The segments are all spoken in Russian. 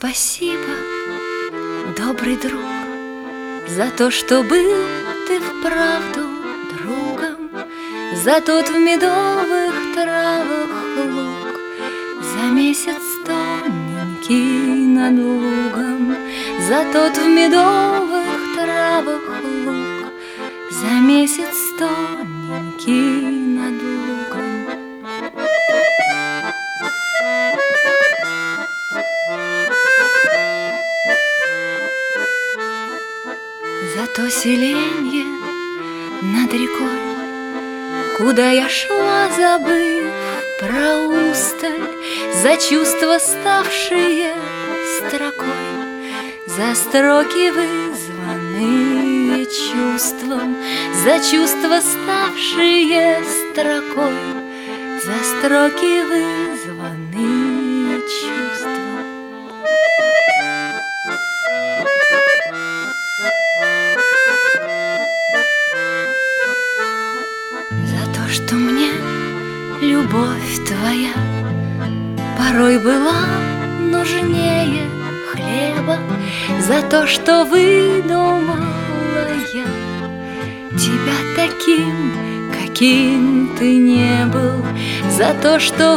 Спасибо, добрый друг, за то, что был ты вправду другом, за тот в медовых травах луг, за месяц тоненький над лугом, за тот в медовых травах луг, за месяц тоненький над лугом. За то селенье над рекой, куда я шла, забыв про усталь, за чувства, ставшие строкой, за строки, вызванные чувством, за чувства, ставшие строкой, за строки, вызванные чувством. Что мне любовь твоя порой была нужнее хлеба, за то, что выдумала я тебя таким, каким ты не был, за то, что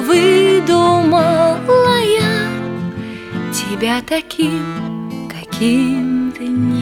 выдумала я тебя таким, каким ты не был.